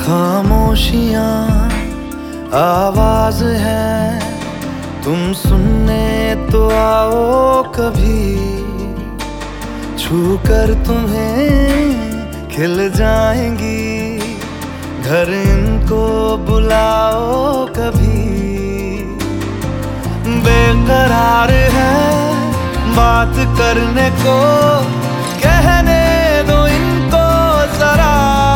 खामोशियाँ आवाज है, तुम सुनने तो आओ कभी। छू कर तुम्हें खिल जाएंगी, घर इनको बुलाओ कभी। बेकरार है बात करने को, कहने दो इनको जरा।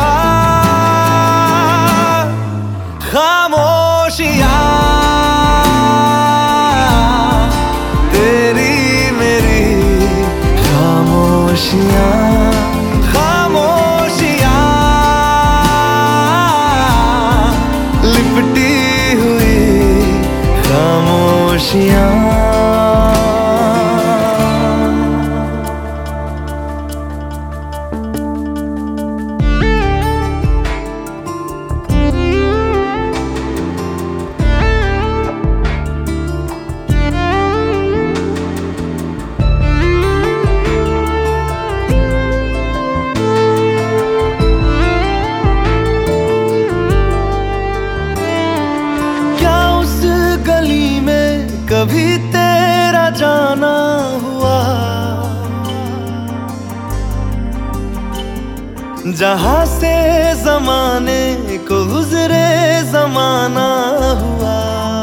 खामोशियाँ तेरी मेरी खामोशियाँ, खामोशियाँ लिपटी हुई खामोशियाँ। कभी तेरा जाना हुआ, जहां से जमाने को गुजरे जमाना हुआ।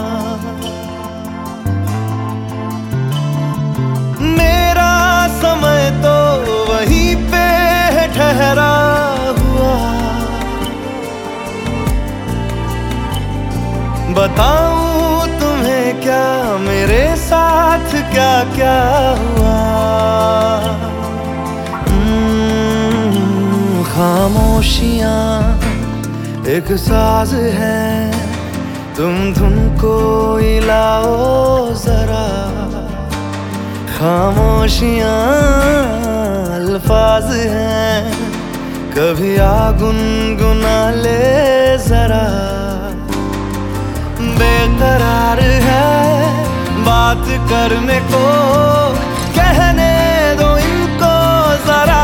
मेरा समय तो वहीं पे ठहरा हुआ। बताऊं तुम्हें क्या मेरे साथ क्या क्या हुआ। खामोशियाँ एक साज है, तुम धुन को हिलाओ जरा। खामोशियाँ अल्फाज हैं, कभी आ गुनगुना ले जरा। बेकरार है बात करने को, कहने दो इनको जरा।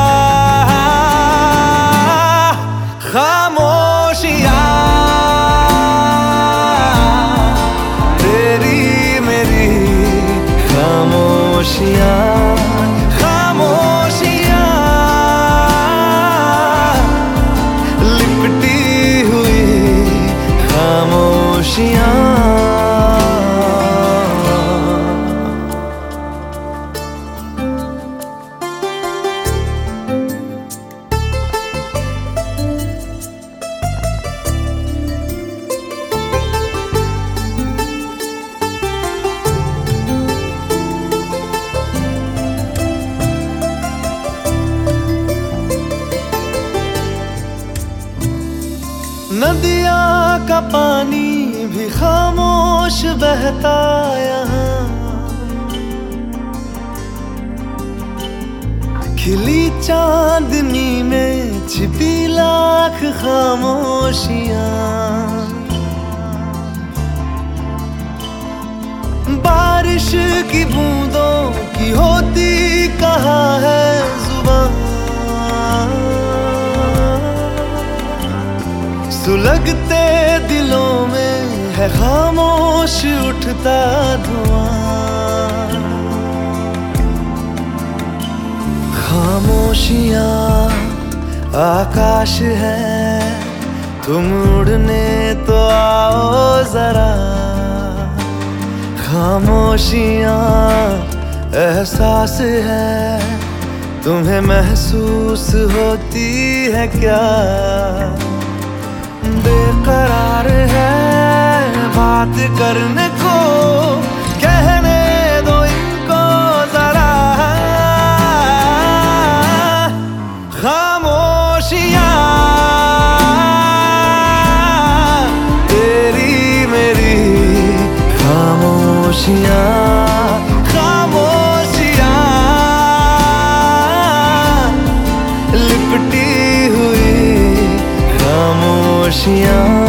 खामोशियाँ तेरी मेरी खामोशियाँ, खामोशियाँ लिपटी हुई खामोशियाँ। नदिया का पानी भी खामोश बहता यहाँ, खिली चांदनी में छिपी लाख खामोशियाँ। बारिश की बूंदों की होती कहाँ है जुबान, सुलगते दिलों में है खामोश उठता धुआं। खामोशियाँ आकाश है, तुम उड़ने तो आओ जरा। खामोशियाँ एहसास है, तुम्हें महसूस होती है क्या। बेकरार है बात करने को, कहने दो इनको जरा। खामोशियाँ तेरी मेरी खामोशियाँ, खामोशियाँ लिपटी हुई खामोशियाँ।